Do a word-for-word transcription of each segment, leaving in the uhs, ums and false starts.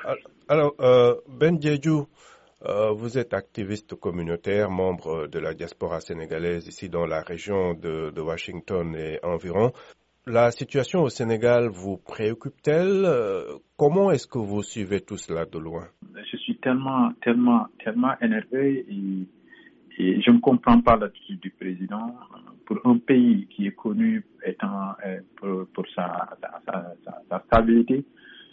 Alors, euh, Ben Diédhiou, euh, vous êtes activiste communautaire, membre de la diaspora sénégalaise ici dans la région de, de Washington et environ. La situation au Sénégal vous préoccupe-t-elle? Euh, Comment est-ce que vous suivez tout cela de loin? Je suis tellement, tellement, tellement énervé et, et je ne comprends pas l'attitude du président. Pour un pays qui est connu étant pour, pour sa, sa, sa, sa stabilité,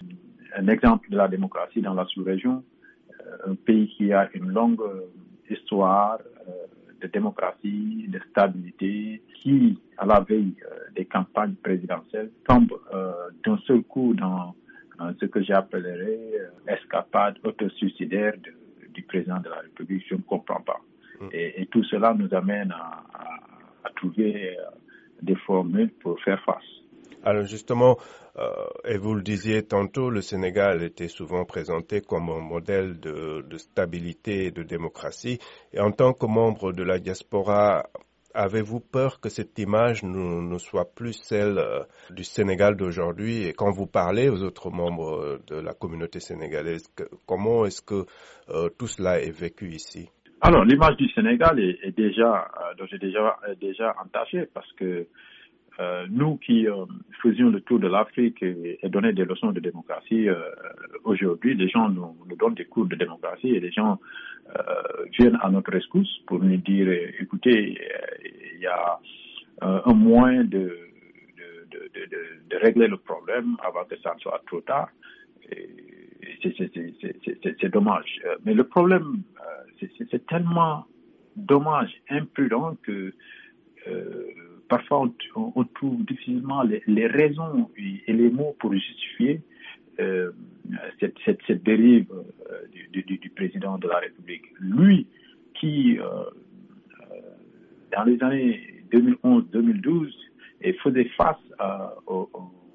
un exemple de la démocratie dans la sous-région, un pays qui a une longue histoire de démocratie, de stabilité, qui, à la veille des campagnes présidentielles, tombe d'un seul coup dans ce que j'appellerais escapade autosuicidaire de, du président de la République. Je ne comprends pas. Et, et tout cela nous amène à, à, à trouver des formules pour faire face. Alors justement, euh, et vous le disiez tantôt, le Sénégal était souvent présenté comme un modèle de, de stabilité et de démocratie. Et en tant que membre de la diaspora, avez-vous peur que cette image ne, ne soit plus celle euh, du Sénégal d'aujourd'hui? Et quand vous parlez aux autres membres de la communauté sénégalaise, que, comment est-ce que euh, tout cela est vécu ici? Alors, l'image du Sénégal est, est déjà, euh, dont j'ai déjà, déjà entachée parce que Euh, nous qui euh, faisions le tour de l'Afrique et, et donnaient des leçons de démocratie, euh, aujourd'hui, les gens nous, nous donnent des cours de démocratie et les gens euh, viennent à notre rescousse pour nous dire, écoutez, il y a euh, un moyen de, de, de, de, de régler le problème avant que ça ne soit trop tard. Et c'est, c'est, c'est, c'est, c'est dommage. Mais le problème, c'est, c'est, c'est tellement dommage, imprudent que euh, parfois, on, on trouve difficilement les, les raisons et les mots pour justifier euh, cette, cette, cette dérive euh, du, du, du président de la République. Lui, qui, euh, euh, dans les années deux mille onze deux mille douze, faisait face à, au,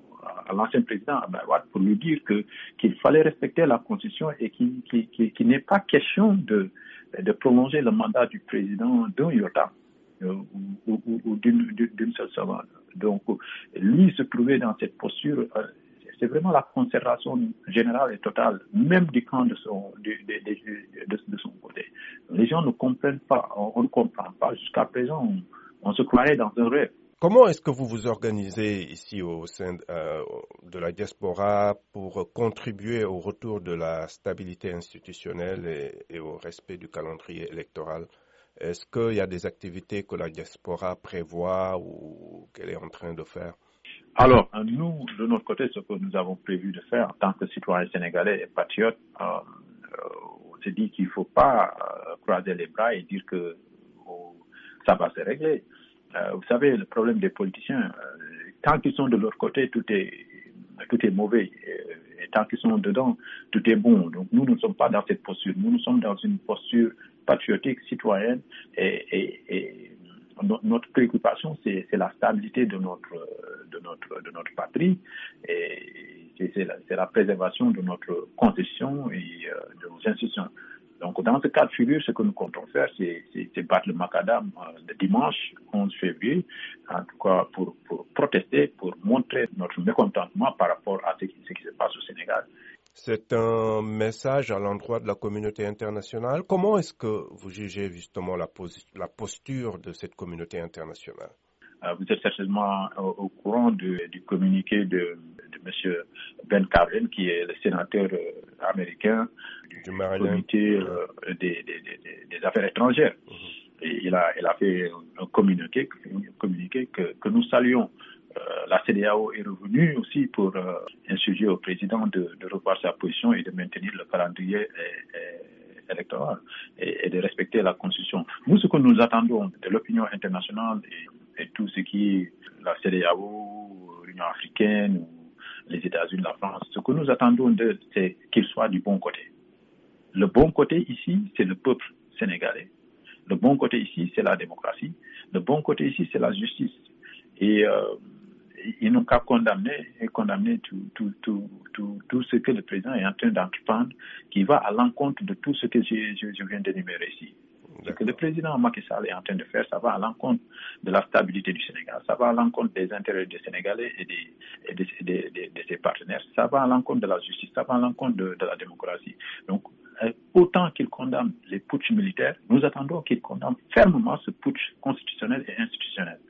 à l'ancien président Abdoulaye Wade pour lui dire que, qu'il fallait respecter la Constitution et qu'il, qu'il, qu'il, qu'il n'est pas question de, de prolonger le mandat du président d'un iota. Ou, ou, ou d'une, d'une seule seconde. Donc, lui se trouver dans cette posture, euh, c'est vraiment la conservation générale et totale, même du camp de son, de, de, de, de, de son côté. Les gens ne comprennent pas, on, on ne comprend pas. Jusqu'à présent, on, on se croirait dans un rêve. Comment est-ce que vous vous organisez ici au sein euh, de la diaspora pour contribuer au retour de la stabilité institutionnelle et, et au respect du calendrier électoral? Est-ce qu'il y a des activités que la diaspora prévoit ou qu'elle est en train de faire? Alors, nous, de notre côté, ce que nous avons prévu de faire en tant que citoyens sénégalais et patriotes, euh, on s'est dit qu'il ne faut pas euh, croiser les bras et dire que oh, ça va se régler. Euh, vous savez, le problème des politiciens, euh, tant qu'ils sont de leur côté, tout est, tout est mauvais. Et, et tant qu'ils sont dedans, tout est bon. Donc, nous ne sommes pas dans cette posture. Nous, nous sommes dans une posture patriotique, citoyenne, et, et, et notre préoccupation, c'est, c'est la stabilité de notre, de notre, de notre patrie, et c'est, c'est, la, c'est la préservation de notre constitution et euh, de nos institutions. Donc, dans ce cas de figure, ce que nous comptons faire, c'est, c'est, c'est battre le macadam euh, le dimanche onze février, en tout cas pour, pour protester, pour montrer notre mécontentement par rapport à ce qui, ce qui se passe au Sénégal. C'est un message à l'endroit de la communauté internationale. Comment est-ce que vous jugez justement la, pos- la posture de cette communauté internationale? Euh, vous êtes certainement au, au courant de, du communiqué de, de M. Ben Cardin, qui est le sénateur euh, américain du, du comité euh, des, des, des, des affaires étrangères. Mm-hmm. Et il a, il a fait un communiqué, un communiqué que, que nous saluons. Euh, la C E D E A O est revenue aussi pour euh, insurger au président de, de revoir sa position et de maintenir le calendrier et, et, électoral et, et de respecter la Constitution. Nous, ce que nous attendons de l'opinion internationale et, et tout ce qui est la C E D E A O, l'Union africaine, ou les États-Unis, la France, ce que nous attendons d'eux, c'est qu'ils soient du bon côté. Le bon côté ici, c'est le peuple sénégalais. Le bon côté ici, c'est la démocratie. Le bon côté ici, c'est la justice. Et euh, ils n'ont qu'à condamner et condamner tout, tout, tout, tout, tout ce que le président est en train d'entreprendre, qui va à l'encontre de tout ce que je, je, je viens d'énumérer ici. Ce que le président Macky Sall est en train de faire, ça va à l'encontre de la stabilité du Sénégal, ça va à l'encontre des intérêts des Sénégalais et, des, et de, de, de, de ses partenaires, ça va à l'encontre de la justice, ça va à l'encontre de, de la démocratie. Donc, autant qu'il condamne les putschs militaires, nous attendons qu'il condamne fermement ce putsch constitutionnel et institutionnel.